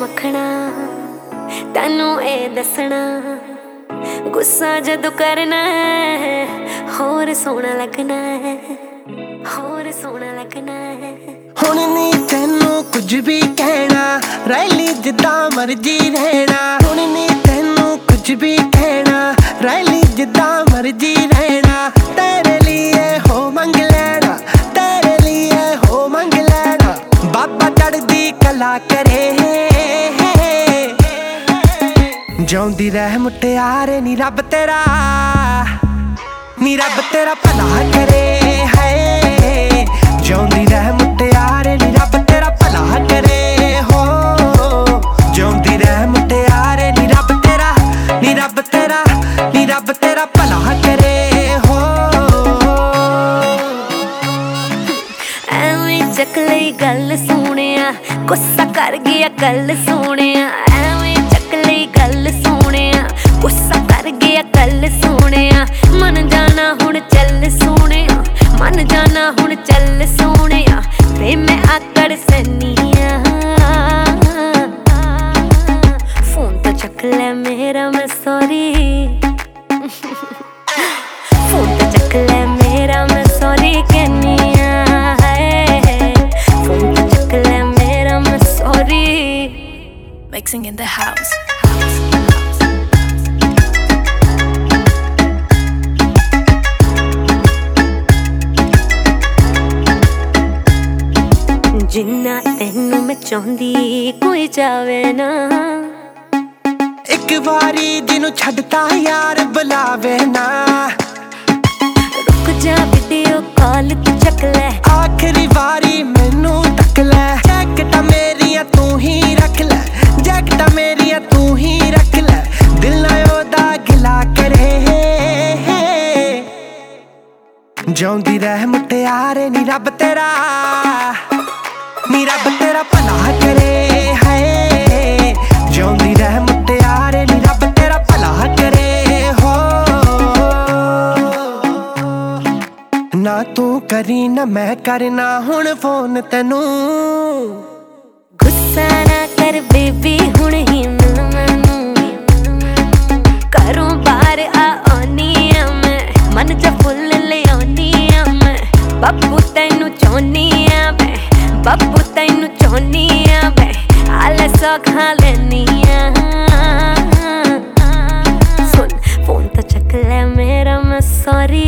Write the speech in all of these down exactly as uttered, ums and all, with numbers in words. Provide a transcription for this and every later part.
मखना तैनू ए दसना गुस्सा जदों करना है होर सोहना लगना है होर सोहना लगना है। हुण नी तैनू कुछ भी कहना रैली जिद्दां मर्जी रहना। हुण नी तैनू कुछ भी कहना रैली जिद्दां मर्जी रहना। तेरे लिए हो मंग लेना तेरे लिए हो मंग लेना। बाबा चढ़दी कला करे जिउंदी रह मुटियारे नी रब तेरा नी रब तेरा भला करे है। जिउंदी रह मुटियारे नी रब तेरा भला करे हो। जिउंदी रह मुटियारे नी रब तेरा नी रब तेरा नी रब तेरा भला करे हो। एवें चक लई गल सोहणिया गुस्सा कर गया कल सोहणिया। एवें चक लई गल सोहणिया गुस्सा कर गया कल सोहणिया। मन जाना हुण चल सोहणिया मन जाना हुण चल सोहणिया। वे मैं आकड़ सैनिया फोन तो चक ले मेरा मैं सॉरी फोन तो चक ले मेरा मैं सॉरी कहनिया है। फोन तो चक ले मेरा मैं sorry. Mixing in the house. जिन्ना तेनू मैं चाहंदी कोई जावे ना। एक बारी जिन्नू छड्डता यार बुलावे ना। रुक जा वीडियो कॉल तू चक ले आखिरी बारी मैनू तक ले। जैकटा मेरिया तू ही रख ले जैकटा मेरिया तू ही रख ले। दिल ना ओदा गिला करे जिउंदी रह मुटियारे नी रब तेरा नी रब तेरा भला करे है। जिउंदी रह मुटियारे नी रब तेरा भला करे हो। ना तू करी ना मैं करना हुण फोन तैनू। गुस्सा ना कर बेबी हुण ही मिल मैनू। घरों बाहर आ आनी आ मैं मन च फुल ले आनी आ मैं। बाबू तैनू चाहनी आ मैं बाबू तैनू चाहनी आ मैं। आले सौखा लेनी आ सुन फोन तो चक ले मेरा मैं सॉरी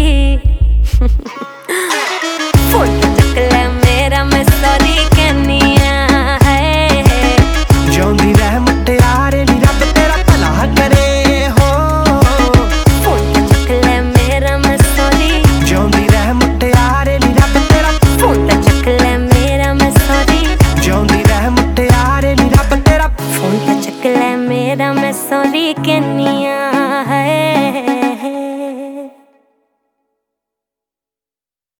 फोन तो चक ले मेरा मैं सॉरी कहनी आ है। जिउंदी रह मुटियारे नी रब तेरा भला करे हो। फोन तो चक ले मेरा मैं सॉरी। जिउंदी रह मुटियारे नी रब तेरा फोन तो चक ले मेरा मैं सॉरी। जिउंदी रह मुटियारे नी रब तेरा फोन तो चक ले मेरा मैं सॉरी कहनी आ।